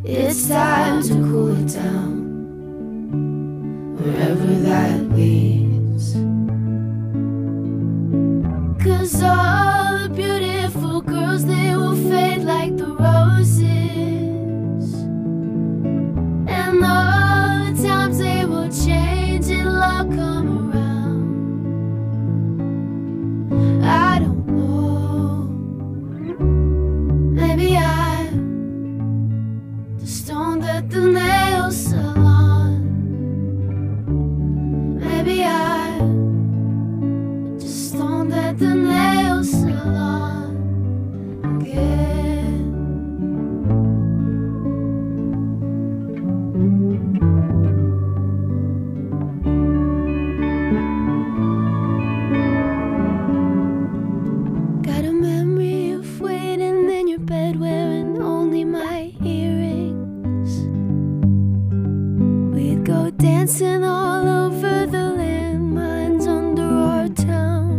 It's time to cool it down, wherever that leads. 'Cause all the beautiful girls, they will fade like the roses, and all the times they will change, it'll all come around. I don't know, maybe I'm the stone that the nail salon. Maybe I'm just stone that the nail salon again. Got a memory of waiting in your bed, wearing only my earrings. We'd go dancing all over the landmines under our town.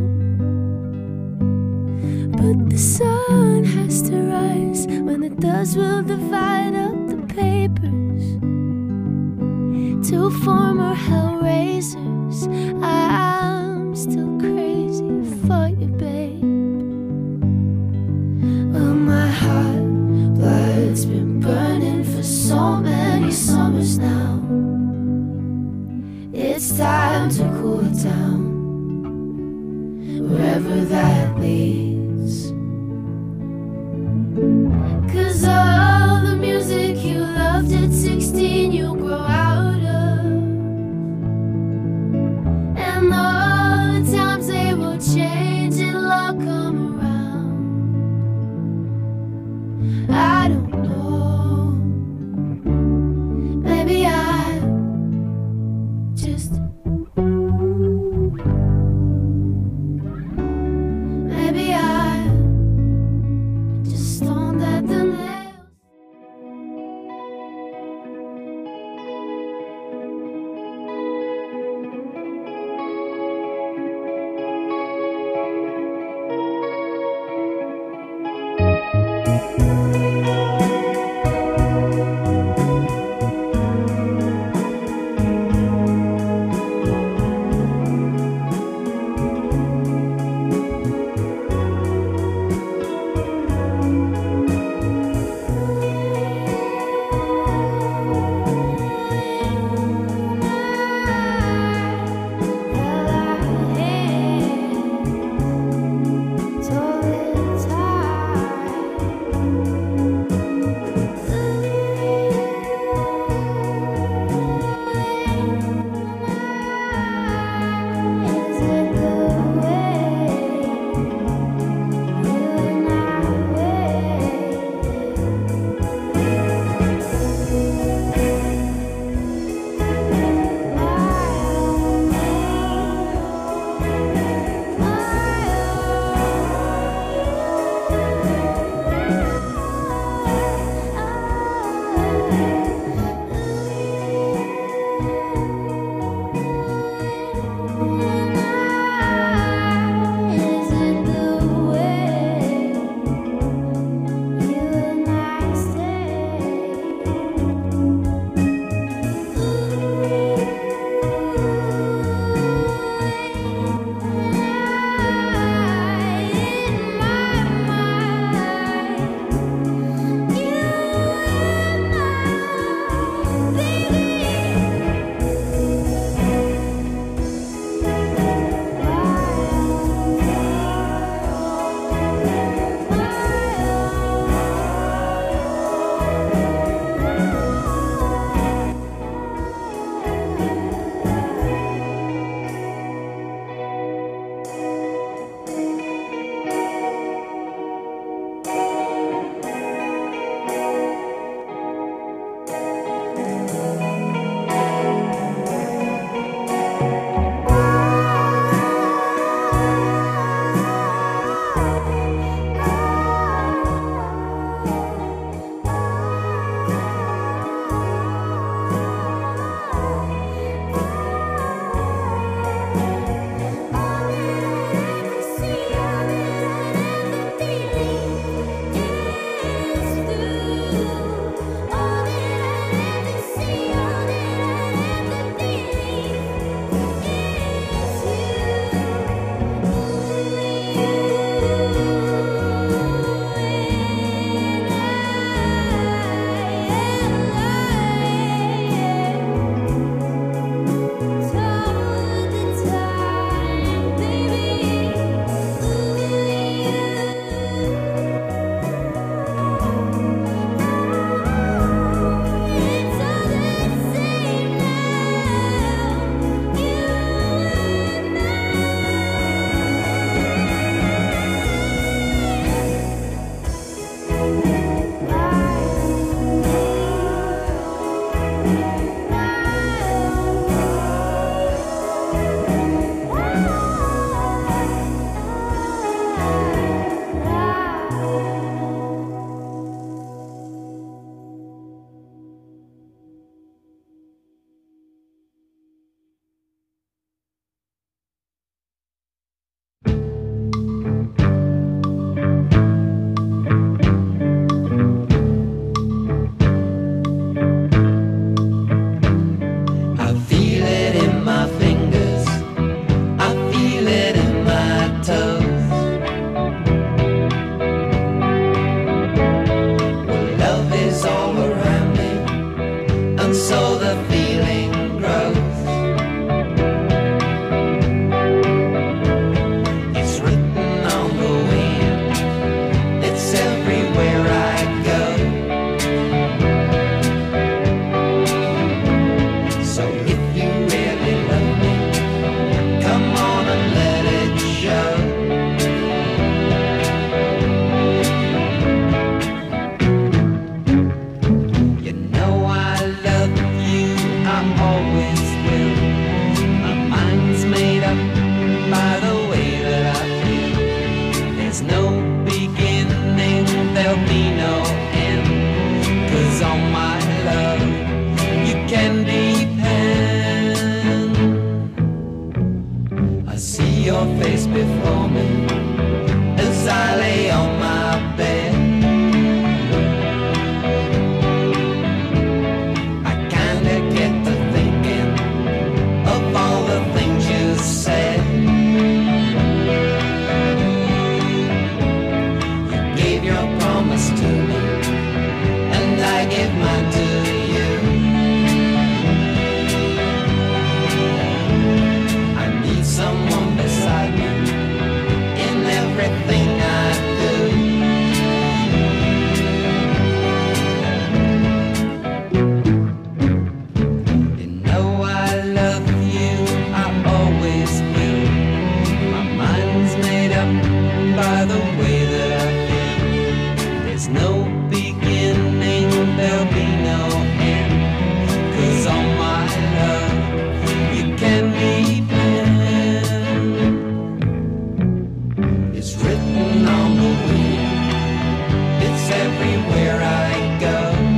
But the sun has to rise. When it does, we'll divide up the papers. Two former hellraisers. I'm still crazy for you, babe. Well, my heart blood's been burning for so many summers now. It's time to cool it down, wherever that leads. 'Cause all the music you loved at 16, you grow out of, and all the times they will change, it'll all come around. I don't know, maybe I'm just, maybe I'm just stone that the nails. 'cause on my love you can depend. I see your face before me as I lay on my bed. I kinda get to thinking of all the things you said. You gave your promise to me, and I gave mine to you. I need someone beside me in everything I do. You know I love you, I always will. My mind's made up by the way that I feel. There's no beginning, there'll be no end. 'Cause on my love you can depend. It's written on the wind, it's everywhere I go.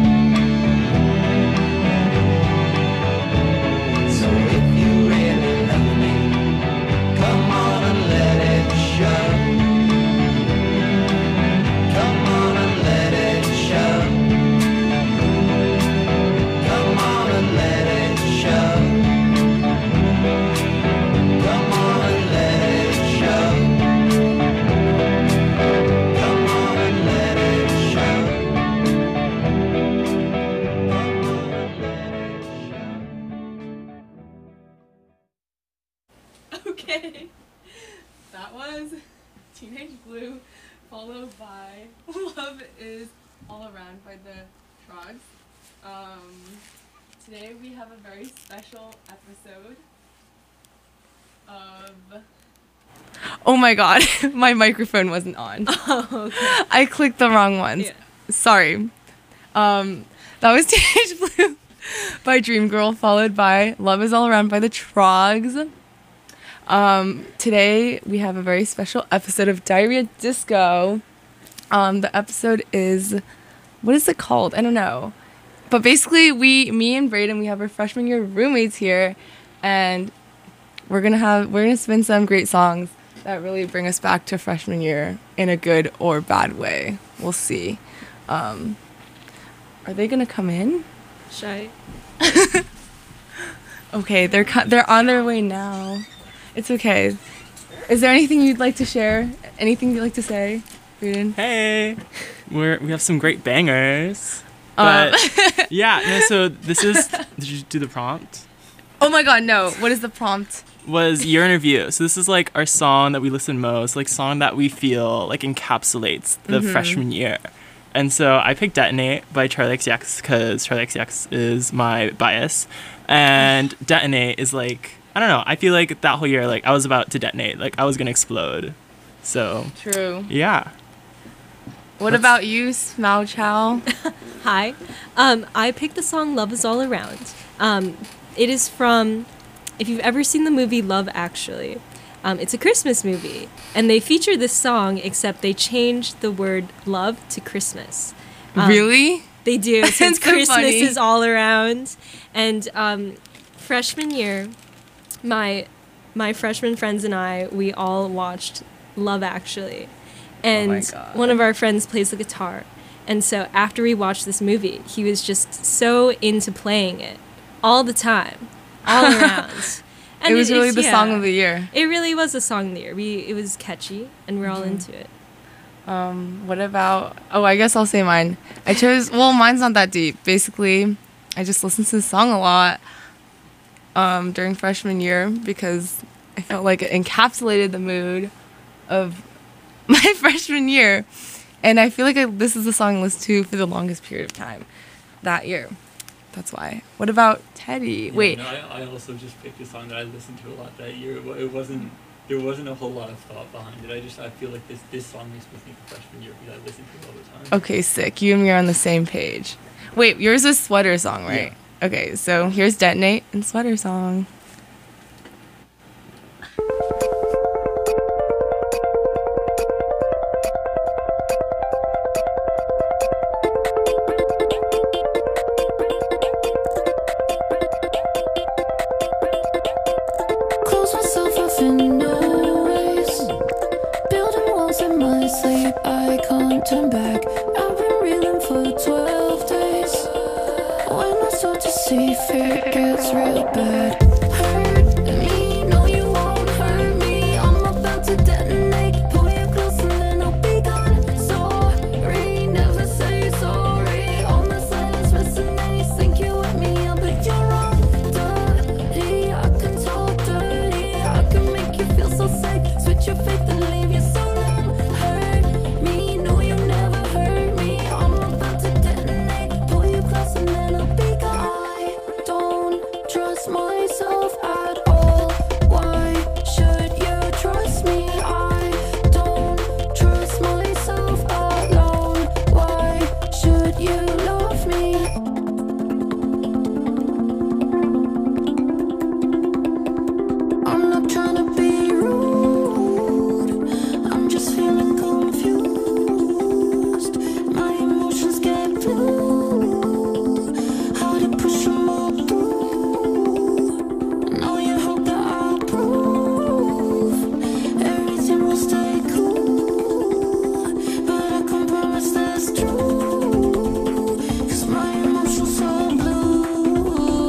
So if you really love me, come on and let it show. Come on and let it show. Come on and let it show. Come on and let it show. Come on and let it show. Come on and let it show. Okay, that was Teenage Blue, followed by Love Is All Around by the Trogs. Today we have a very special episode of... Oh my god, my microphone wasn't on. Oh, okay. I clicked the wrong ones. Yeah. Sorry. That was Teenage Blue by Dreamgirl, followed by Love Is All Around by the Trogs. Today we have a very special episode of Diarrhea Disco. The episode is, what is it called? I don't know. But basically me and Brayden, we have our freshman year roommates here, and we're gonna spin some great songs that really bring us back to freshman year in a good or bad way. We'll see. Are they gonna come in? Shy. Okay, they're on their way now. It's okay. Is there anything you'd like to share? Anything you'd like to say, Brayden? Hey, we have some great bangers. But yeah, no, so this is, did you do the prompt? Oh my god, no. What is the prompt? Was Year in Review. So this is like our song that we listen most, like song that we feel like encapsulates the freshman year. And so I picked Detonate by Charli XCX because Charli XCX is my bias. And Detonate is like, I don't know, I feel like that whole year, like I was about to detonate, like I was gonna explode. So True. yeah. What about you, Smao Chow? Hi. I picked the song Love Is All Around. It is from, if you've ever seen the movie Love Actually, it's a Christmas movie. And they feature this song, except they changed the word love to Christmas. Really? They do, since so Christmas funny. is all around. And freshman year, my freshman friends and I, we all watched Love Actually. And God. one of our friends plays the guitar. And so after we watched this movie, he was just so into playing it all the time, all around. And it was really is, the song of the year. It really was the song of the year. It was catchy, and we're all into it. What about... Oh, I guess I'll say mine. I chose... Well, mine's not that deep. Basically, I just listened to the song a lot during freshman year because I felt like it encapsulated the mood of my freshman year. And I feel like this is the song I listened to for the longest period of time that year. That's why. What about Teddy? Yeah, Wait. No, I also just picked a song that I listened to a lot that year. It wasn't... There wasn't a whole lot of thought behind it. I feel like this song is with me for freshman year because I listened to it all the time. Okay, sick. You and me are on the same page. Wait, yours is Sweater Song, right? Yeah. Okay, so here's Detonate and Sweater Song. When I start to see fear, it gets real bad. Hurt me, no you won't hurt me. I'm about to detonate. Pull you close and then I'll be gone. Sorry, never say sorry. All my silence resonates. Think you with me, but you're wrong. Dirty, I can talk dirty. I can make you feel so safe. Switch your faith and leave you so long. Hurt me, no you never hurt me. I'm about to detonate. Pull you close and then I'll be gone. I don't trust myself at all. Why should you trust me? I don't trust myself alone. Why should you love me? I'm not trying to be rude. I'm just feeling confused. My emotions get blue. How to push them all through. Now you hope that I'll prove everything will stay cool. But I can't promise that's true. 'Cause my emotions are blue.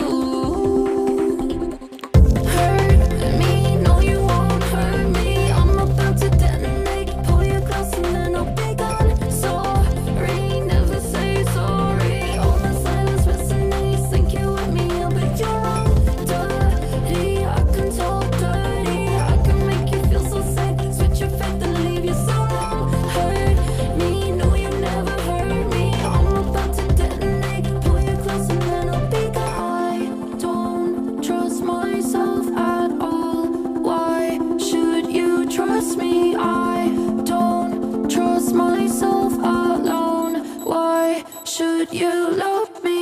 Hurt me, no you won't hurt me. I'm about to detonate. Pull you close and then I'll be gone. Sorry, never say sorry. All my silence resonates. Think you with me, but you're wrong. Dirty, I can talk dirty. I can make you feel so safe. Switch your faith and leave you so long. Hurt me, no you never hurt me. I'm about to detonate. Pull you close and then I'll be gone. I don't trust myself at all. Why should you trust me? I don't trust myself alone. Why should you love me?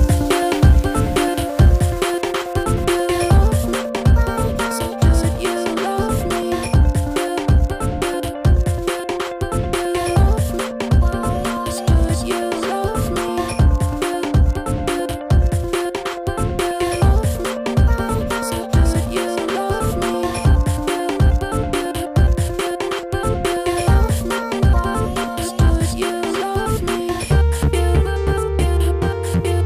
Should you love me? Should you love me? Should you love me? Should you love me?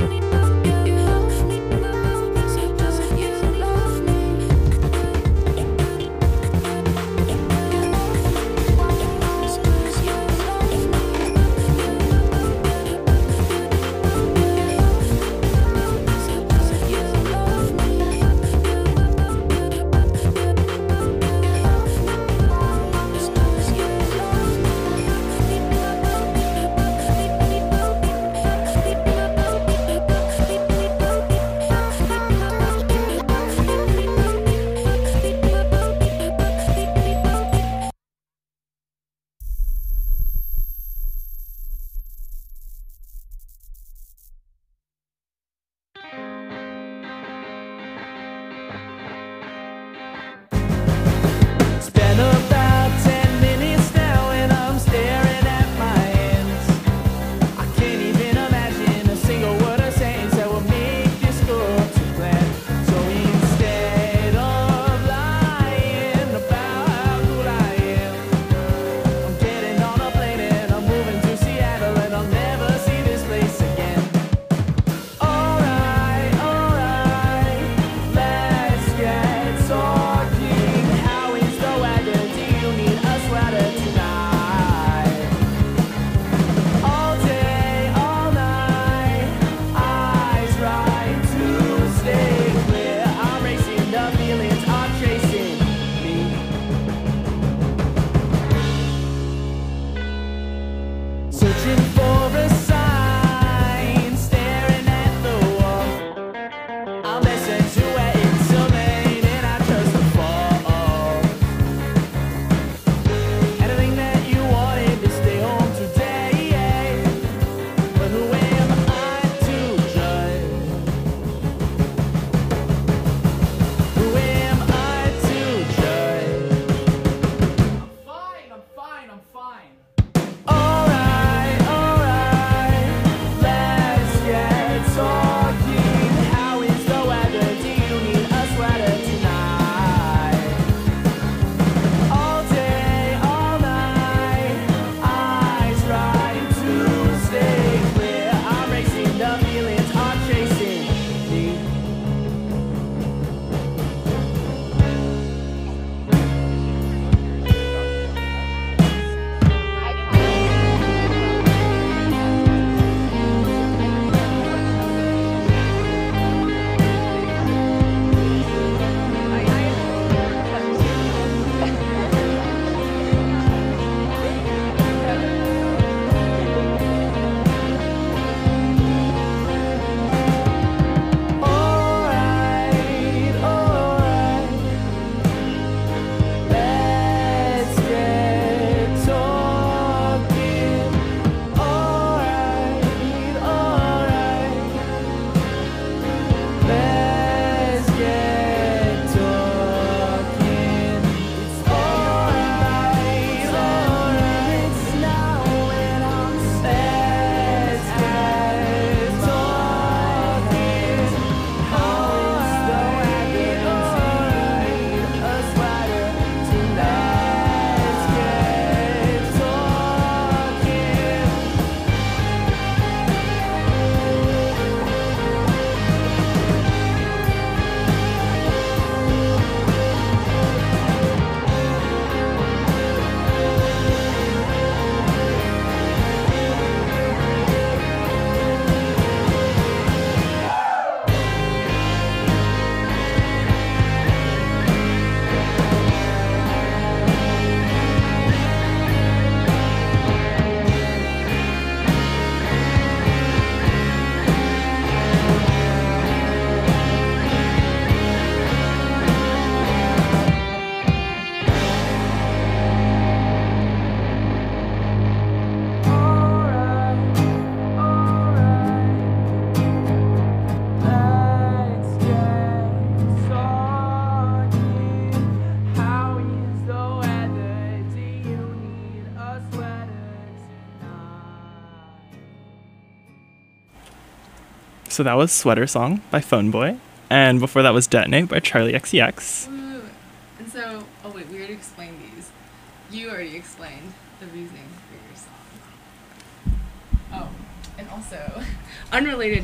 So that was Sweater Song by Phone Boy. And before that was Detonate by Charlie XCX. And so, oh wait, we already explained these. You already explained the reasoning for your song. Oh, and also, unrelated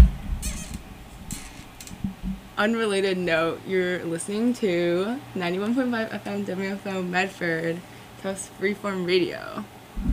note, you're listening to 91.5 FM WFO Medford, Tufts Freeform Radio.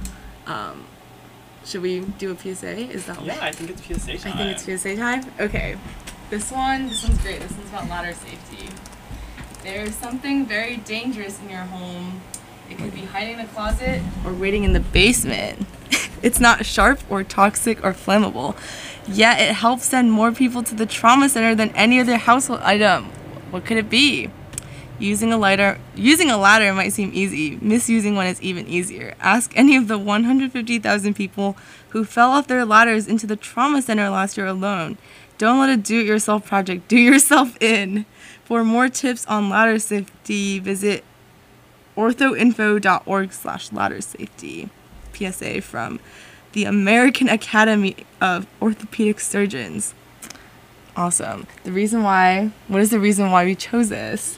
Should we do a PSA? Is that Yeah, I think it's PSA time. I think it's PSA time? Okay. This one's great. This one's about ladder safety. There's something very dangerous in your home. It could be hiding in a closet or waiting in the basement. It's not sharp or toxic or flammable. Yet it helps send more people to the trauma center than any other household item. What could it be? Using a ladder might seem easy. Misusing one is even easier. Ask any of the 150,000 people who fell off their ladders into the trauma center last year alone. Don't let a do-it-yourself project do yourself in. For more tips on ladder safety, visit orthoinfo.org/ladder safety. PSA from the American Academy of Orthopedic Surgeons. Awesome. What is the reason why we chose this?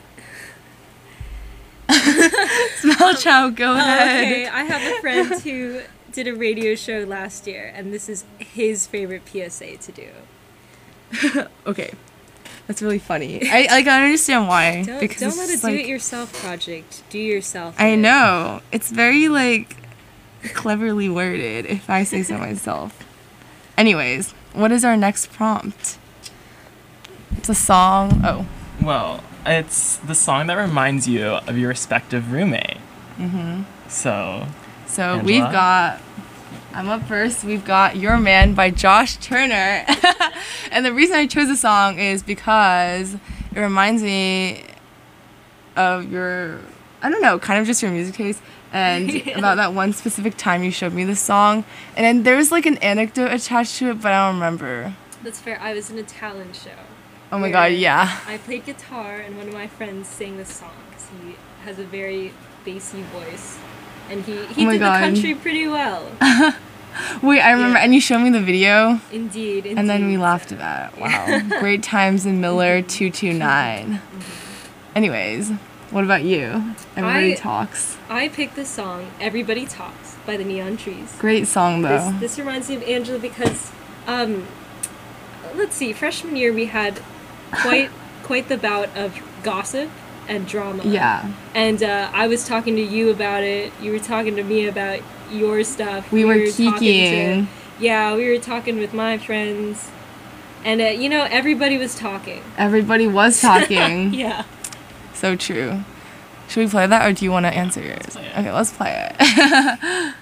Smell Chow, go ahead. Okay, I have a friend who did a radio show last year, and this is his favorite PSA to do. Okay. That's really funny. I understand why. Don't let a do-it-yourself project do yourself. I know. It's very, cleverly worded, if I say so myself. Anyways, what is our next prompt? It's a song. Oh. Well, it's the song that reminds you of your respective roommate. Mm-hmm. So Angela? We've got... I'm up first. We've got Your Man by Josh Turner. And the reason I chose the song is because it reminds me of your, I don't know, kind of just your music taste and about that one specific time you showed me the song. And then there's an anecdote attached to it, but I don't remember. That's fair. I was in a talent show. Oh my god, yeah. I played guitar and one of my friends sang this song because he has a very bassy voice. And he did the country pretty well. Wait, I remember, and you showed me the video. Indeed. And then we laughed about it. Wow. Great Times in Miller 229. Mm-hmm. Anyways, what about you? Everybody Talks. I picked the song Everybody Talks by the Neon Trees. Great song, though. This reminds me of Angela because, let's see, freshman year we had quite the bout of gossip and drama. Yeah. And I was talking to you about it. You were talking to me about your stuff. We were kikiing. Yeah, we were talking with my friends. And, everybody was talking. Everybody was talking. Yeah. So true. Should we play that, or do you want to answer yours? Okay, let's play it.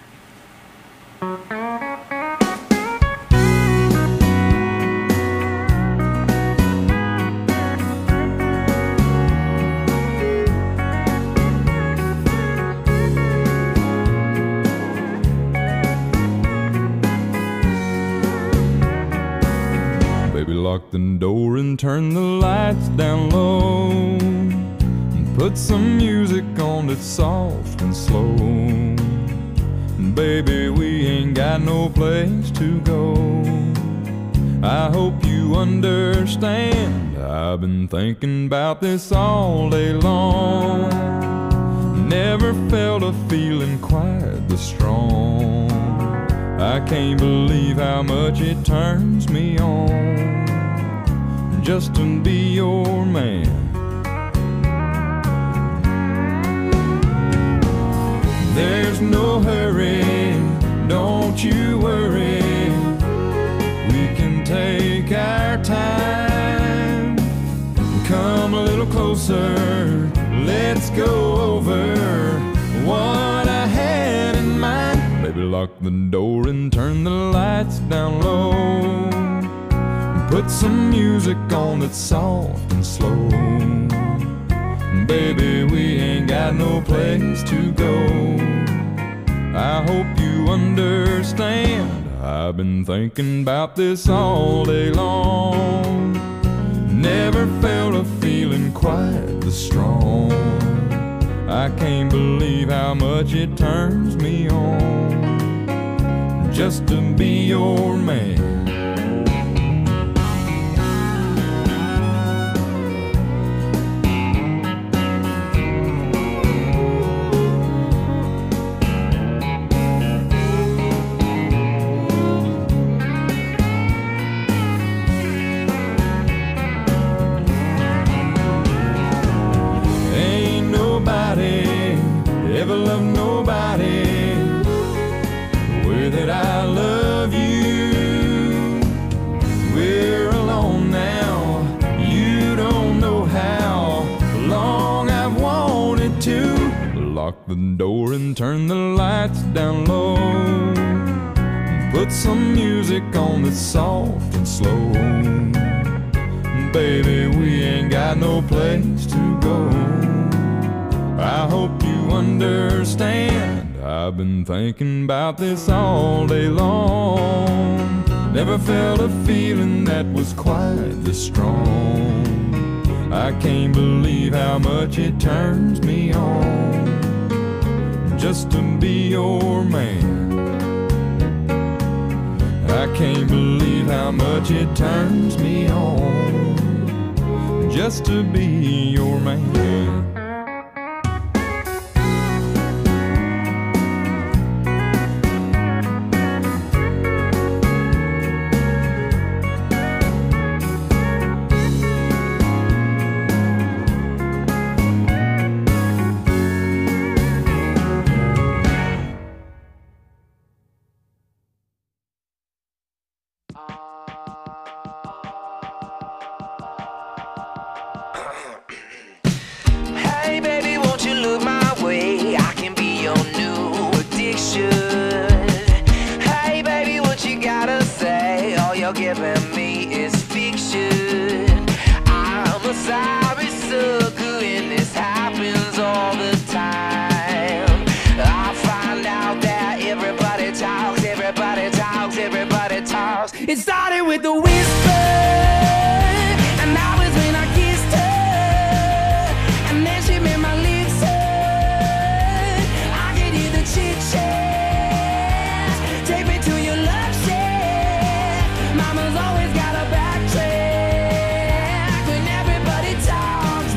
Lock the door and turn the lights down low, and put some music on that's soft and slow. Baby, we ain't got no place to go. I hope you understand, I've been thinking about this all day long. Never felt a feeling quite this strong. I can't believe how much it turns me on just to be your man. There's no hurry, don't you worry. We can take our time. Come a little closer, let's go over what I had in mind. Baby, lock the door and turn the lights down low. Put some music on that's soft and slow. Baby, we ain't got no place to go. I hope you understand, I've been thinking about this all day long. Never felt a feeling quite this strong. I can't believe how much it turns me on just to be your man. the door and turn the lights down low. Put some music on that's soft and slow. Baby, we ain't got no place to go. I hope you understand. I've been thinking about this all day long. Never felt a feeling that was quite this strong. I can't believe how much it turns me on just to be your man. I can't believe how much it turns me on just to be your man. Hey baby, won't you look my way? I can be your new addiction. Hey baby, what you gotta say? All you're giving me is fiction. I'm a sorry sucker and this happens all the time. I find out that everybody talks, everybody talks, everybody talks. It started with the whisper, and that was when I kissed her. And then she made my lips hurt. I could hear the chit-chat. Take me to your love shack. Mama's always got a backtrack when everybody talks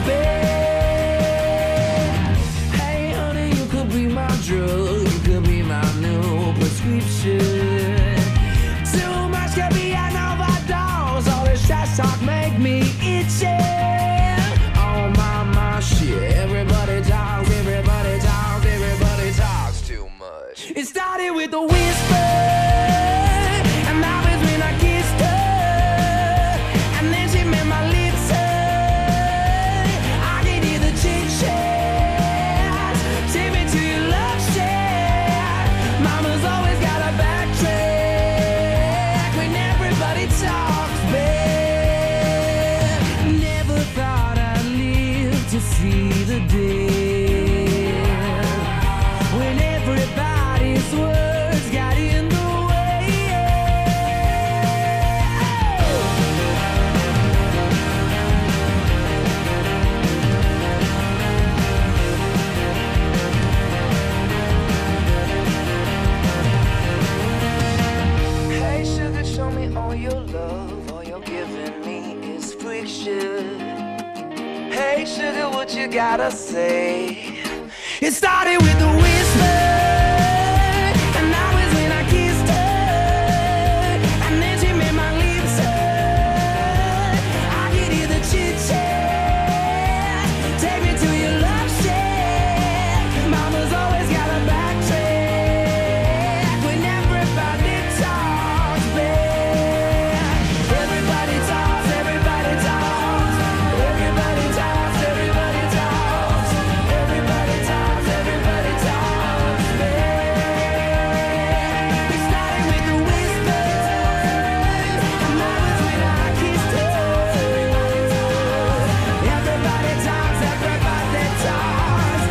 back. Hey honey, you could be my drug. You could be my new prescription. Too much could be an overdose. All this trash talk make me itchy. Oh my shit. Everybody talks, everybody talks, everybody talks too much. It started with a whisper, and that was when I kissed her. And then she made my lips hurt. I could hear the chit-chat. Take me to your love shack. Mama's always got a backtrack when everybody talks back. Never thought I'd live to see the day when everybody's words got in the way. Hey sugar, show me all your love. All you're giving me is friction. Hey sugar, what you gotta say? It started with a whisper, and that was when I kissed her. And then she made my lips hurt. I could hear the chit-chat. Take me to your love shack. Mama's always got a backtrack when everybody talks back. Everybody talks, everybody talks. Everybody talks, everybody talks. Everybody talks, everybody talks back. It started with a whisper, and that was when I kissed her. Everybody talks, everybody talks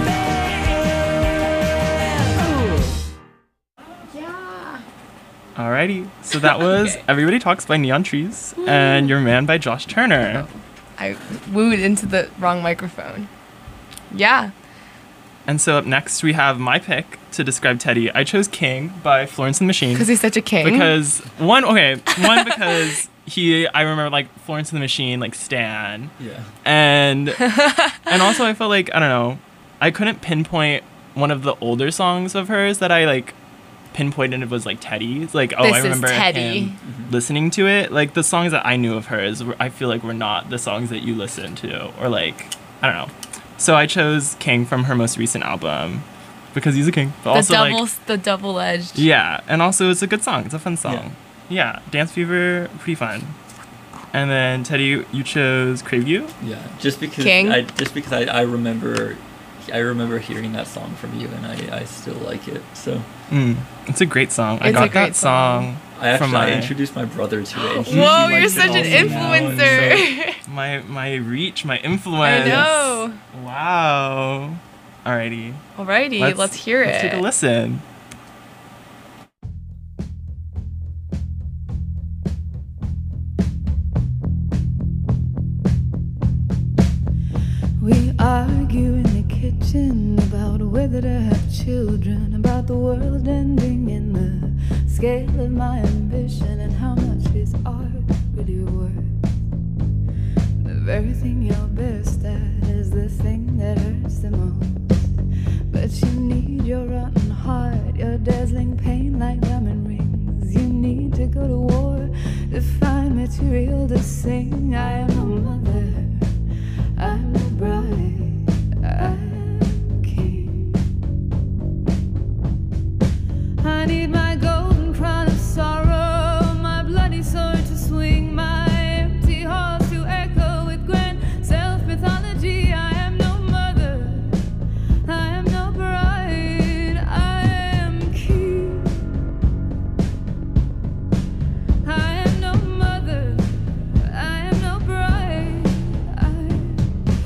back. Alrighty, so that was Everybody Talks by Neon Trees and Your Man by Josh Turner. I wooed into the wrong microphone. Yeah. And so up next we have my pick to describe Teddy. I chose King by Florence and the Machine. Because he's such a king. Because because I remember like Florence and the Machine, like Stan. Yeah. And also I felt like, I don't know, I couldn't pinpoint one of the older songs of hers that I like pinpointed it was like Teddy's. Like, oh, This I is remember Teddy. him listening to it. Like the songs that I knew of hers, I feel like were not the songs that you listened to, or like, I don't know. So I chose King from her most recent album because he's a king. But also the double-edged. yeah, and also it's a good song. It's a fun song. Yeah, Dance Fever, pretty fun. And then Teddy, you chose Crave You. Yeah, just because King? I remember I remember hearing that song from you, and I still like it. So It's a great song. I It's a got great that song I my introduced my brother to it. and he Whoa, likes you're it such an also now, and influencer. my reach, my influence. I know. Wow. Alrighty. Alrighty, let's hear it. Let's take a listen. We argue in the kitchen about whether to have children, about the world ending in the scale of my ambition, and how much is art really worth. The very thing you're best at is the thing that hurts the most. But you need your rotten heart, your dazzling pain like diamond rings. You need to go to war to find material to sing. I am a mother, I'm a bride, I'm a king. I need my golden crown of sorrow, my bloody sword to swing, my empty halls to echo with grand self-mythology. I am no mother, I am no bride, I am king. I am no mother, I am no bride, I am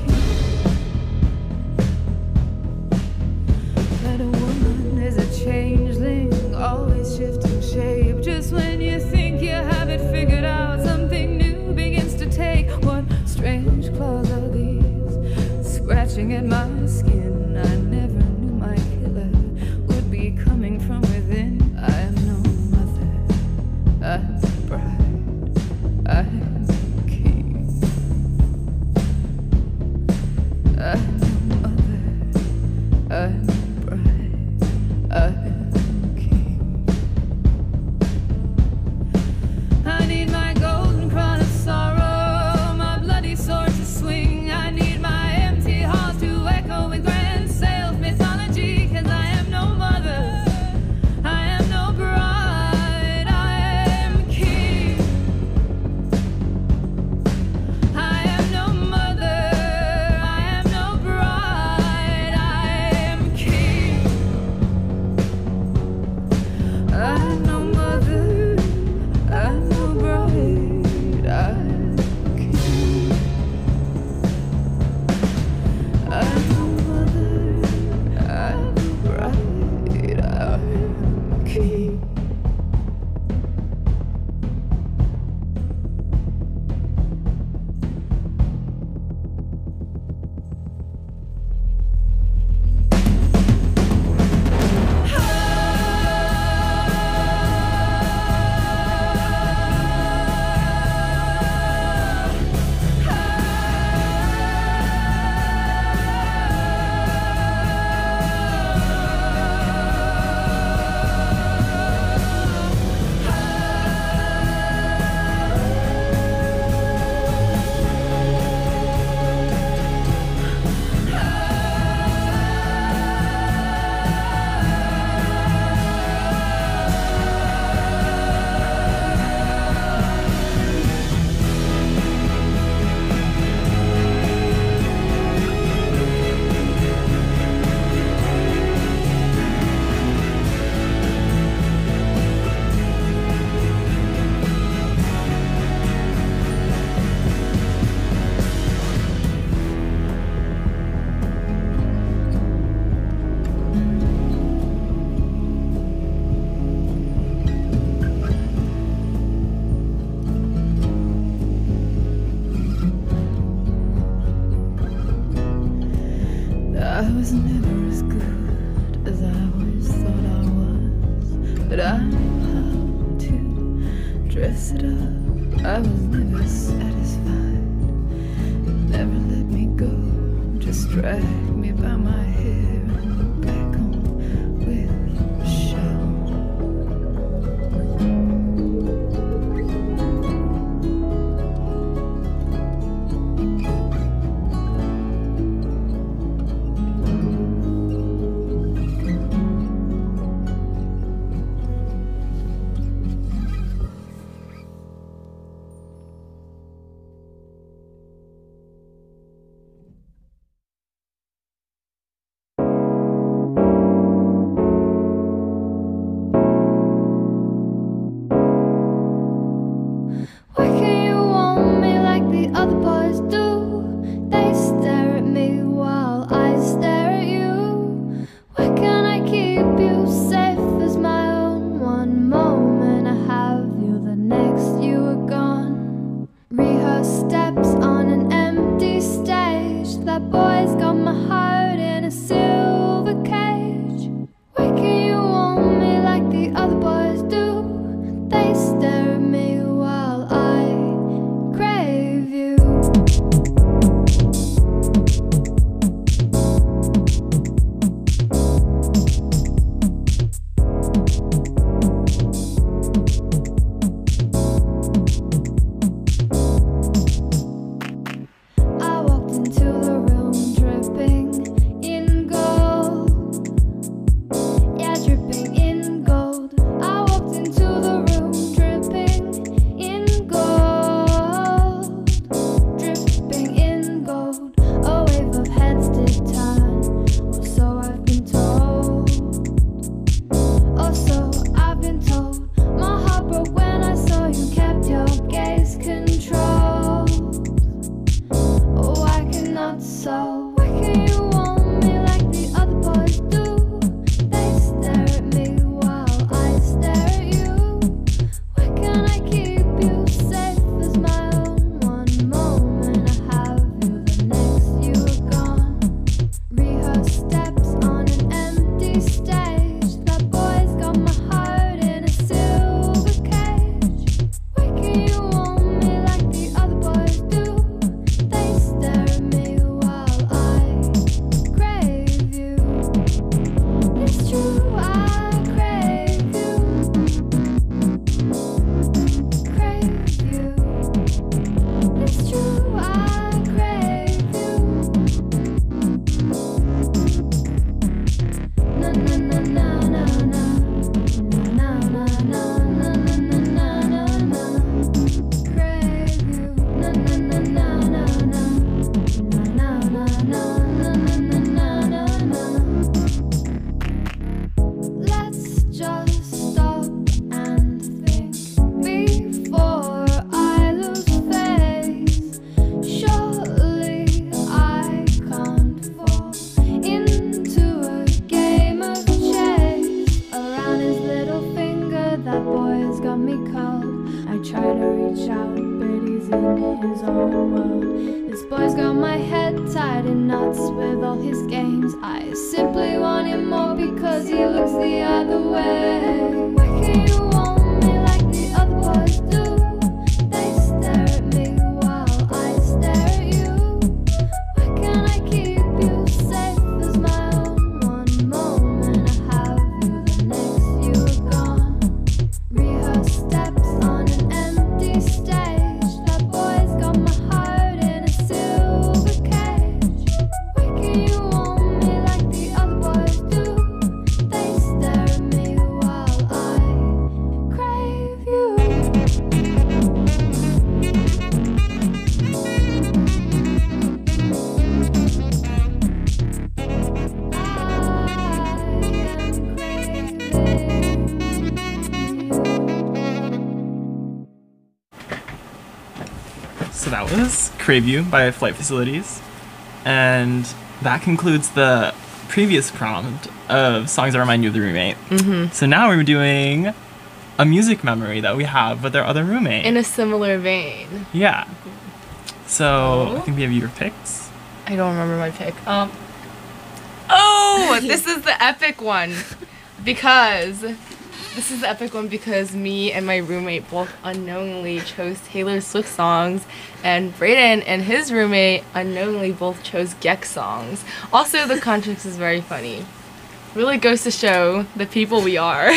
that a woman is a changeling, always shifting shape. Just when you think you have it figured out, something new begins to take. What strange claws are these, scratching at my skin? I never knew my killer would be coming from within. I am no mother, I'm a bride, I am a king. I'm no mother, I'm a bride, I am a king. I need my golden crown of sorrow, my bloody sword to swing. I need my empty halls to echo with grand self-mythology. 'Cause I am no mother, I am no bride, I am king. I am no mother, I am no bride, I am king. I'm no mother, I'm no bride, I'm king. I'm no mother, I'm no bride, I'm king. I was never as good as I always thought I was, but I knew how to dress it up. I was never satisfied, never let me go, just drag me by my hair and back home with a shout. He's in his own world. This boy's got my head tied in knots with all his games. I simply want him more because he looks the other way. Why can't you want me like the other boys do? They stare at me while I stare at you. Why can't I keep you safe as my own? One moment I have you, the next you are gone. Rehearse steps on an empty stage. That boy's got my heart in a silver cage. Why can't you want me like the other boys do? They stare at me while I crave you. So that was Crave You by Flight Facilities. And that concludes the previous prompt of songs that remind you of the roommate. Mm-hmm. So now we're doing a music memory that we have with our other roommate. In a similar vein. Yeah. So Oh. I think we have your picks. I don't remember my pick. Oh, this is the epic one. Because me and my roommate both unknowingly chose Taylor Swift songs, and Brayden and his roommate unknowingly both chose Gex songs. Also, the context is very funny. Really goes to show the people we are.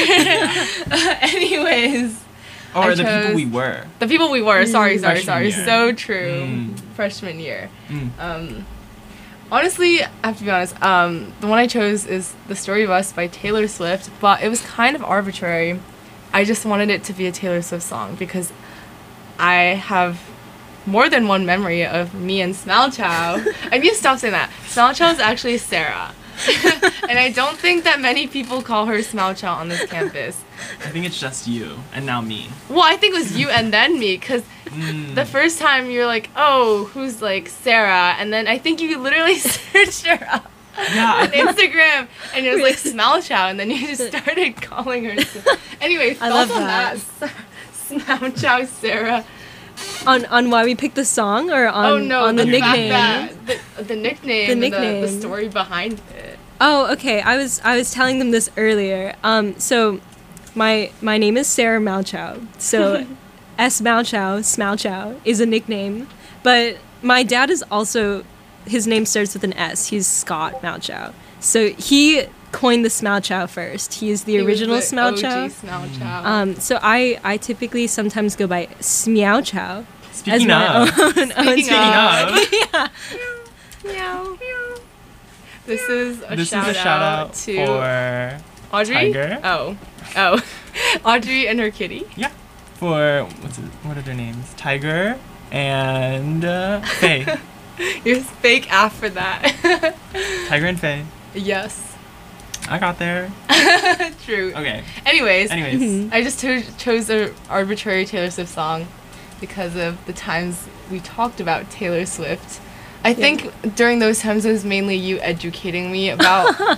Anyways. Or I the people chose- we were. The people we were. Sorry. Freshman year. So true. Mm. Freshman year. Mm. Honestly, I have to be honest. The one I chose is "The Story of Us" by Taylor Swift, but it was kind of arbitrary. I just wanted it to be a Taylor Swift song because I have more than one memory of me and Smile Chow. I need to stop saying that. Smile Chow is actually Sarah. And I don't think that many people call her Smile Chow on this campus. I think it's just you and now me. Well, I think it was you and then me, because the first time you're like, oh, who's like Sarah? And then I think you literally searched her up Yeah. on Instagram, and it was like Smile Chow, and then you just started calling her. Anyway, I love thoughts on that. Smile Chow Sarah. On why we picked the song or on Oh no, on the fact nickname? that the nickname, The and nickname. the story behind it. Oh, okay. I was telling them this earlier. So my name is Sarah Malchow. So S Malchow, Smalchow is a nickname, but my dad is also, his name starts with an S. He's Scott Malchow. So he coined the Smalchow first. He is the He was original the Smalchow. OG Smile Chow. So I typically sometimes go by Smeowchow. Speaking my of. own Speaking Speaking of. Meow. This is a This shout is a shout out to for Audrey. Tiger. Oh, Audrey and her kitty. for what are their names? Tiger and Faye. You're fake after that. Tiger and Faye. Yes. I got there. True. Okay. Anyways, Anyways. I just chose an arbitrary Taylor Swift song because of the times we talked about Taylor Swift. I think during those times it was mainly you educating me about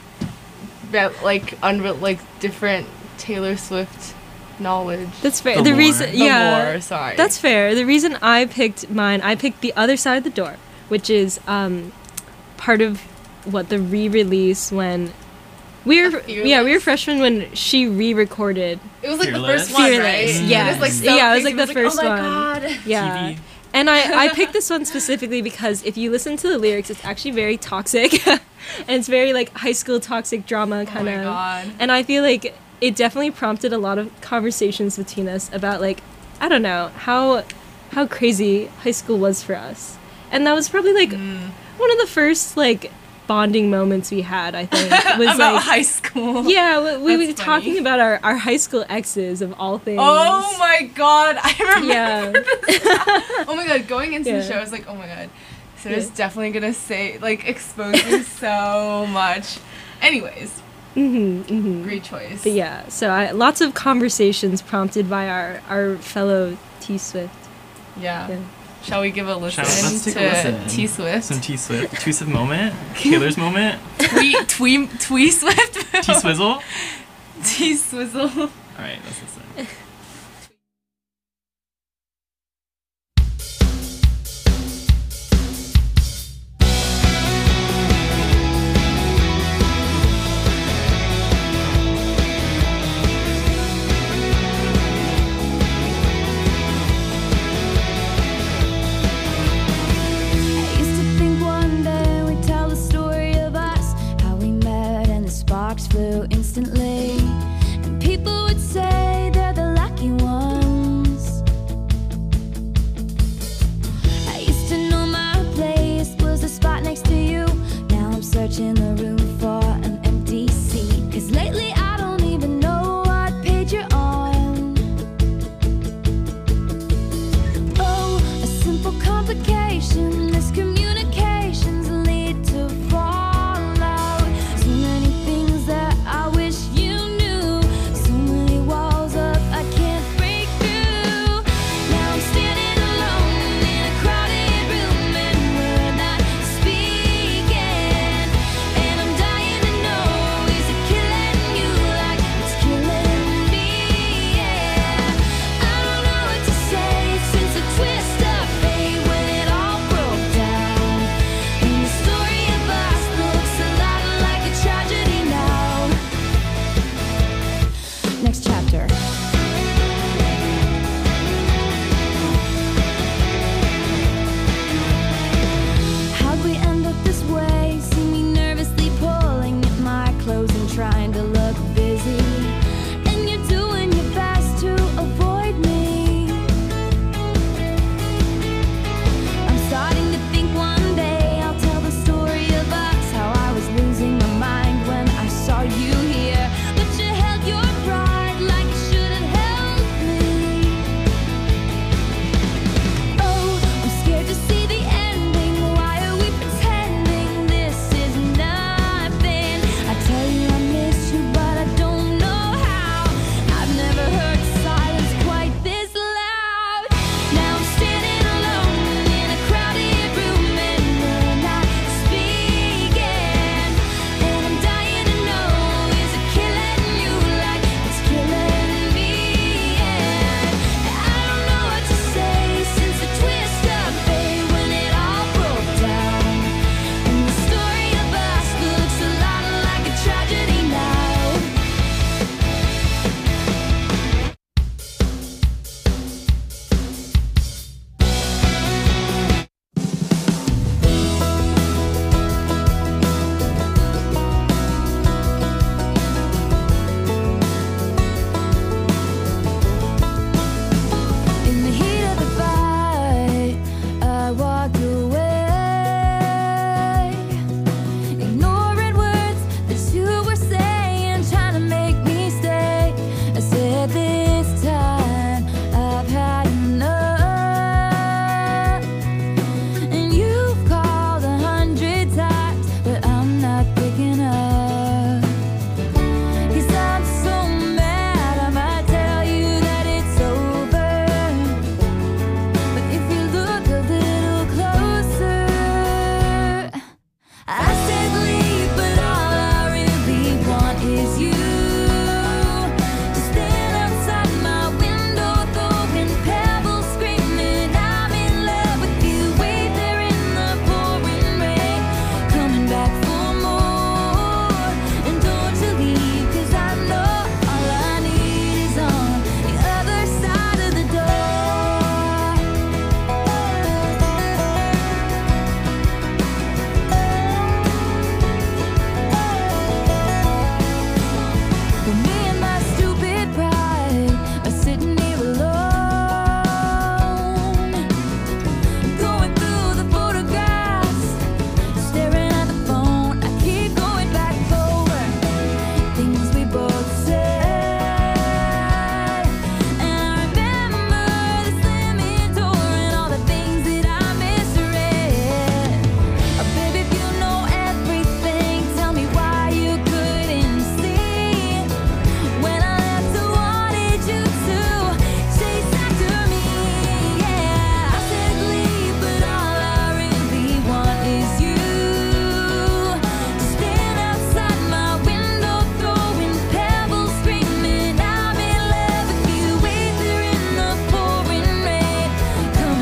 like different Taylor Swift knowledge. That's fair. The The lore. reason, The yeah, lore, sorry. that's fair. The reason I picked mine, I picked The Other Side of the Door, which is part of what the re-release when we were Fearless? freshmen when she re-recorded. It was like Fearless? the first one, Fearless, right? yes. It was like so Yeah, it was crazy. like the first oh my one. God. Yeah. TV. And I picked this one specifically because if you listen to the lyrics, it's actually very toxic. And it's very like high school toxic drama Oh kind my of. God. And I feel like it definitely prompted a lot of conversations between us about like, I don't know, how crazy high school was for us. And that was probably like one of the first like bonding moments we had, I think. Was About like high school. yeah, we were That's talking funny. about our high school exes of all things. Oh my God, I remember. Yeah. Oh my God, going into the Yeah. show, I was like, oh my God, Sarah's Yeah. definitely gonna say expose me so much. Anyways, great choice. But yeah, so lots of conversations prompted by our fellow T Swift. Yeah. Yeah. Shall we give a listen Let's take a to listen. T Swift? Some T Swift. T Swift moment. Taylor's moment. Twee Swift. T Swizzle. T Swizzle. Alright, let's listen.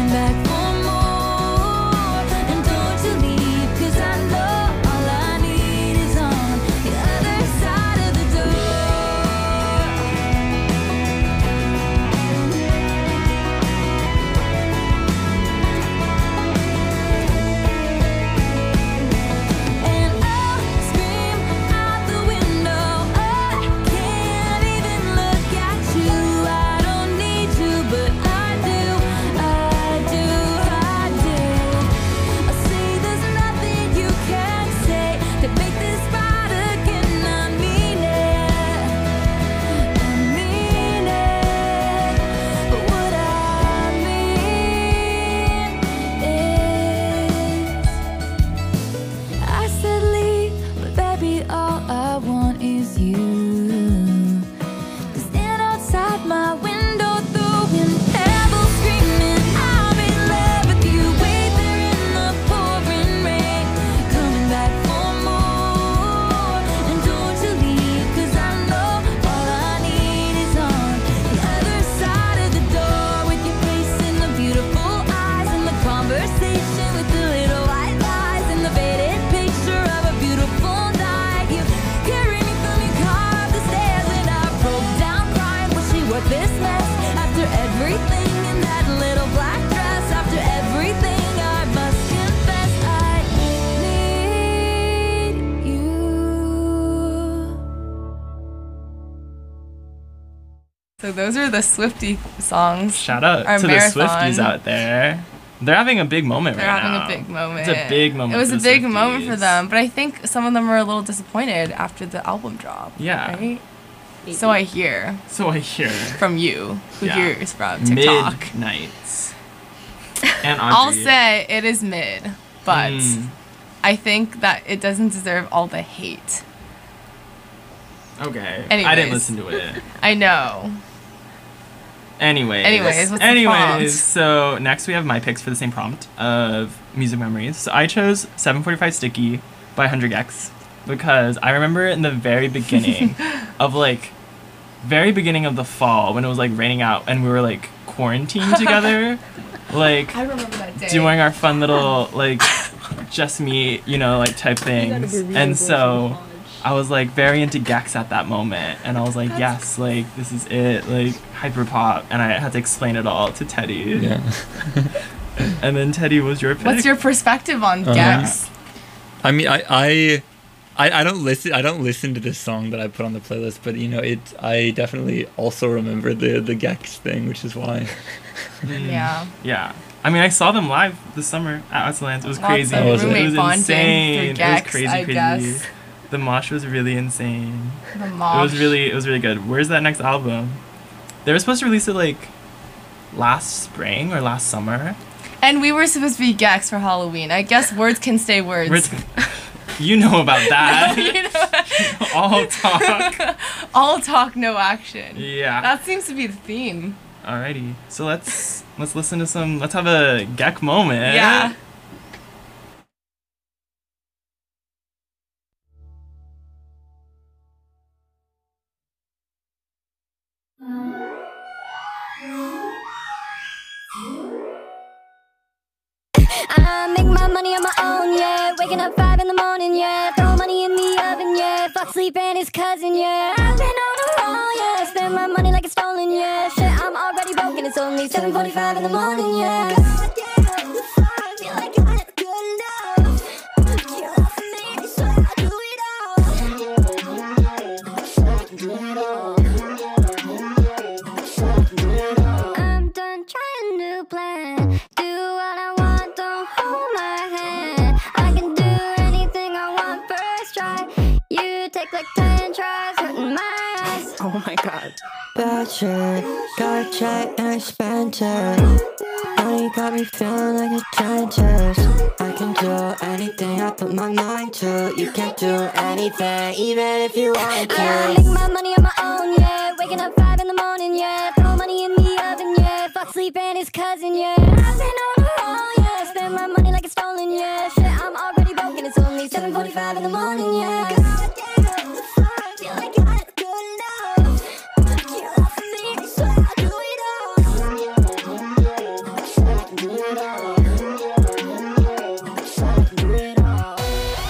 coming back for more. And don't you leave, 'cause I know all I need is on the other side of the door. And I'll scream out the window, I can't even look at you. I don't need you, but I do, I do, I do. I see there's nothing you can say to make this right again. I mean it, I mean it. But what I mean is, I said leave, but baby, all I want is you. To stand outside my window, throwing pebbles, screaming, I'll be in love with you. Wait there in the pouring rain, coming back for more. And don't you leave, 'cause I know all I need is on the other side of the door. With your face and the beautiful eyes and the conversation with the little white lies and the faded picture of a beautiful night. You carry me from your car up the stairs and I broke down crying, wishing what this mess. After everything in that little black dress, after everything, I must confess I need you. So those are the Swiftie songs. Shout out Our to marathon. the Swifties out there. They're having a big moment They're right having now. a big moment. It's a big moment. It was for a the big moment for Swifties. them, but I think some of them were a little disappointed after the album drop. Yeah. Right? So I hear So I hear from you, who Yeah. hears from TikTok. Midnights. And I'll Audrey. say it is mid, but Mm. I think that it doesn't deserve all the hate. Okay. I Anyways. didn't listen to it. I know. Anyways, what's the prompt? so next we have my picks for the same prompt of music memories. So I chose 745 Sticky by 100X because I remember in the very beginning of very beginning of the fall when it was like raining out and we were like quarantined together, like I remember that day. doing our fun little like just me, type things. And so I was like very into Gex at that moment, and I was like, yes, like this is it, like hyperpop, and I had to explain it all to Teddy. Yeah. And then Teddy, was your pick? What's your perspective on Gex? I mean, I don't listen to this song that I put on the playlist, but I definitely also remember the Gex thing, which is why. Yeah. Yeah. I mean, I saw them live this summer at Outlands. It was Lots crazy. of was it? roommate It was bonding insane. through It Gex, was crazy, I crazy. guess. The mosh was really insane. The It mob. was really good. Where's that next album? They were supposed to release it like last spring or last summer. And we were supposed to be Gex for Halloween. I guess words can stay words. You know about that. You know, All talk. all talk, no action. Yeah. That seems to be the theme. Alrighty. So let's listen to some. Let's have a Gek moment. Yeah. I make my money on my own, yeah. Waking up 5 in the morning, yeah. Throw money in the oven, yeah. Fuck sleep and his cousin, yeah. I've been on the roll, yeah. Spend my money like it's stolen, yeah. Shit, I'm already broken. It's only 7:45 in the morning, yeah. God damn, I feel like I had good love. You love me, so I do it all. I'm done trying to plan. Do what I want, don't hold my hand. I can do anything I want first try. You take like 10 tries, hurting my eyes. Oh my god. Bad shit, got a check and I spent it. Money got me feeling like a giantess. I can do anything I put my mind to. You can't do anything, even if you want Yeah, I to. make my money on my own, yeah. Waking up 5 in the morning, yeah. Throw money in the oven, yeah. Fuck sleep and his cousin, yeah. I've been on the roll, yeah. Spend my money like it's stolen, yeah. Shit, I'm already broken. It's only 7:45 in the morning, yeah. God damn, I feel like I had good love. You love me, so I do it all. it all. So I can do it all.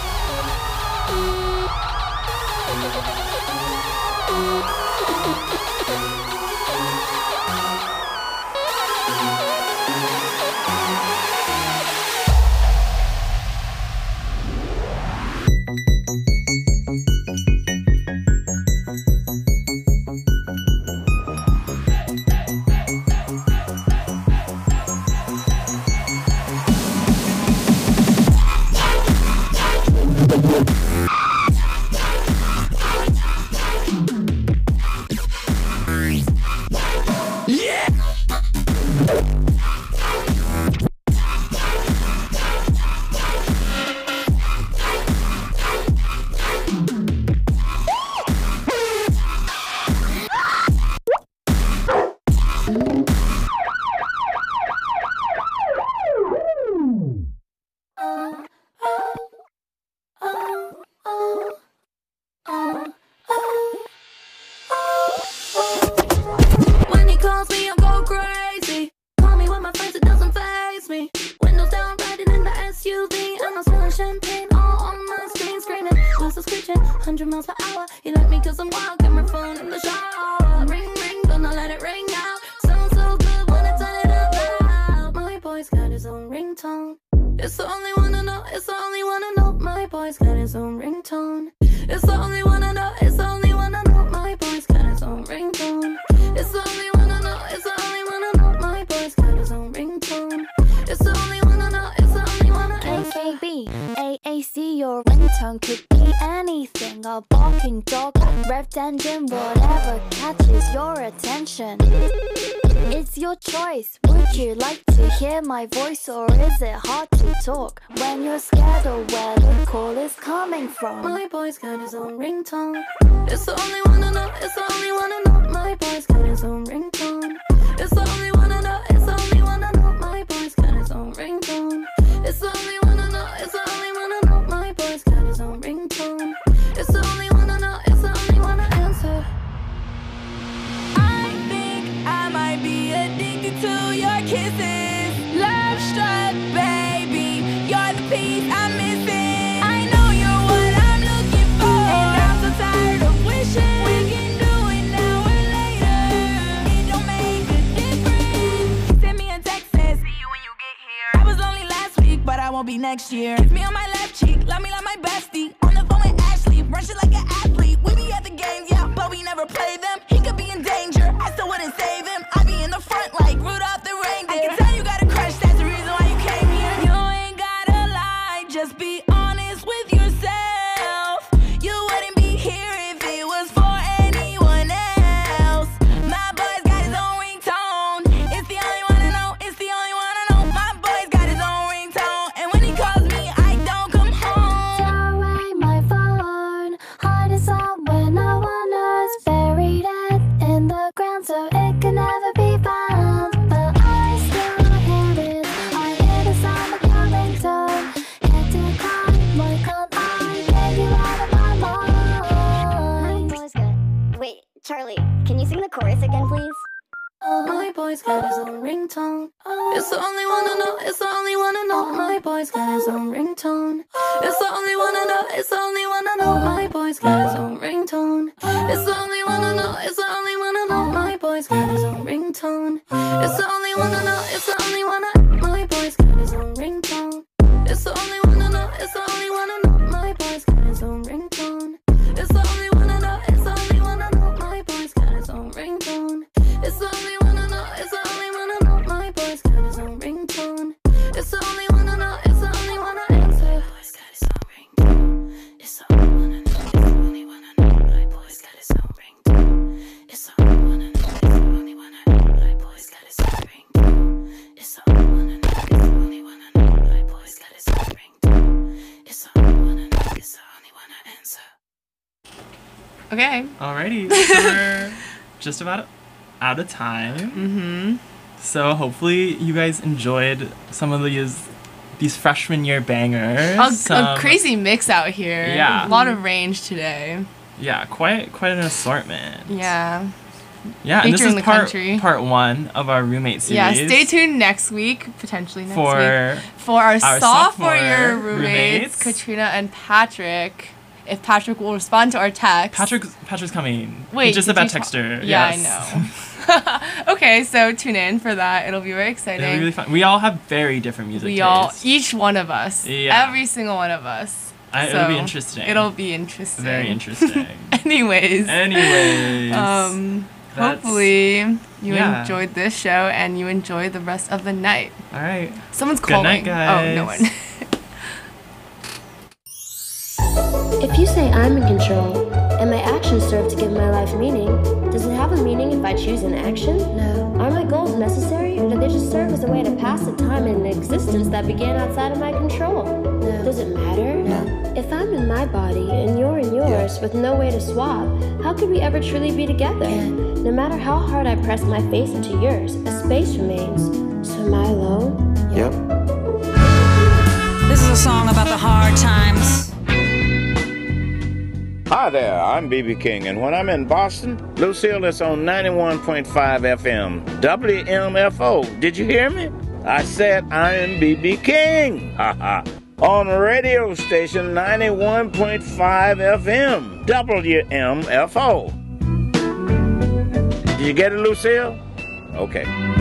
When he calls me, I go crazy. Call me with my friends, it doesn't faze me. Windows down, riding in the SUV, and I'm spilling champagne all on my screen, screaming, wheels are screeching, 100 miles per hour. He like me 'cause I'm wild, got my phone in the shower. Ring, ring, gonna let it ring out. Sounds so good when I turn it up loud. My boy's got his own ringtone. It's the only one I know, it's the only one I know. My boy's got his own ringtone. It's the only one I know, it's the only one I know. My boy's got his own ringtone. It's the only one I know, it's the only one I know. My boy's got his own ringtone. It's the only one I know, it's the only one I know. AKB, AAC, your ringtone could be anything. A barking dog, revved engine, whatever catches your attention. It's your choice. Would you like to hear my voice, or is it hard to talk when you're scared of where the call is coming from? My boy's got his own ringtone. It's the only one I know, it's the only one I know. My boy's got his own ringtone. It's the only one I know, it's the only one I know. My boy's got his own ringtone. It's the only one I know, it's the only one I know. My boy's got his own ringtone. It's the only one I know, it's the only one I answer. I think I might be addicted to your kisses. Love struck, baby. You're the piece I'm missing. I know you're what I'm looking for, and I'm so tired of wishing we can do it now or later. It don't make a difference. Send me a text and see you when you get here. I was only last week, but I won't be next year. Kiss me on my left cheek, love me like my bestie. On the phone with Ashley, rush it like an athlete. We be at the games, yeah, but we never play them. He could be in danger, I still wouldn't save him. I be in the front like Rudolph the reindeer. I can tell you got a crush, that's the reason why you came here. You ain't gotta lie, just be honest with yourself. You wouldn't be here if it was for anyone else. My boy's got his own ringtone. It's the only one I know, it's the only one I know. My boy's got his own ringtone, and when he calls me, I don't come home. Throw away my phone, hide it somewhere no one knows. Buried it in the ground so it can never be found. But I still hear it, I hear the sound of your ringtone. Had to call, why can't I get you out of my mind? That was good. Wait, Charlie, can you sing the chorus again, please? My boy's got his own ringtone. It's the only one I know, it's the only one I know. My boy's got his own ringtone. It's the only one I know, it's the only one I know. My boy's got his own ringtone. It's the only one I know, it's the only one I know. My boy's got his own ringtone. It's the only one I know, it's the only one I know. My boy's got his own ringtone. It's the only one I know, it's the only one I know. My boy's got his own ringtone. It's the only one I know, it's the only one I know. My boy's got his own ringtone. It's the only one I know, it's the only one I know. My boy's got his own ringtone. It's the only one I know, it's the only one I answer. My boy's got his own ringtone. It's the only one I know, it's the only one I know. My boy's got his own ringtone. It's the only one I know, it's the only one I know. My boy's got his own ringtone. It's the only one I know, it's the only one I know. My boy's got his own ringtone. It's the only one I know, it's the only one I answer. Okay. Alrighty, so we're just about out of time. Mm-hmm. So hopefully you guys enjoyed some of these freshman year bangers. A crazy mix out here. Yeah. A lot of range today. Yeah, quite an assortment. Yeah. Yeah, and this featuring is the country. part 1 of our roommate series. Yeah, stay tuned next week, potentially next week, for our our sophomore year sophomore roommates, roommates. Katrina and Patrick. If Patrick will respond to our text. Patrick's coming. Wait, He's just a did bad you texter. Yeah, yes. I know. Okay, so tune in for that. It'll be very exciting. It'll be really fun. We all have very different music tastes. Each one of us. Yeah. Every single one of us. It'll be interesting. It'll be interesting. Very interesting. Anyways. Hopefully you enjoyed this show and you enjoy the rest of the night. All right. Someone's Good calling. night, guys. Oh, no one. If you say I'm in control, and my actions serve to give my life meaning, does it have a meaning if I choose an action? No. Are my goals necessary, or do they just serve as a way to pass the time in an existence that began outside of my control? No. Does it matter? No. If I'm in my body, and you're in yours, with no way to swap, how could we ever truly be together? No matter how hard I press my face into yours, a space remains. So am I alone? Yep. This is a song about the hard times. Hi there, I'm B.B. King, and when I'm in Boston, Lucille is on 91.5 FM, WMFO. Did you hear me? I said I am B.B. King. Haha. On radio station 91.5 FM, WMFO. Did you get it, Lucille? Okay.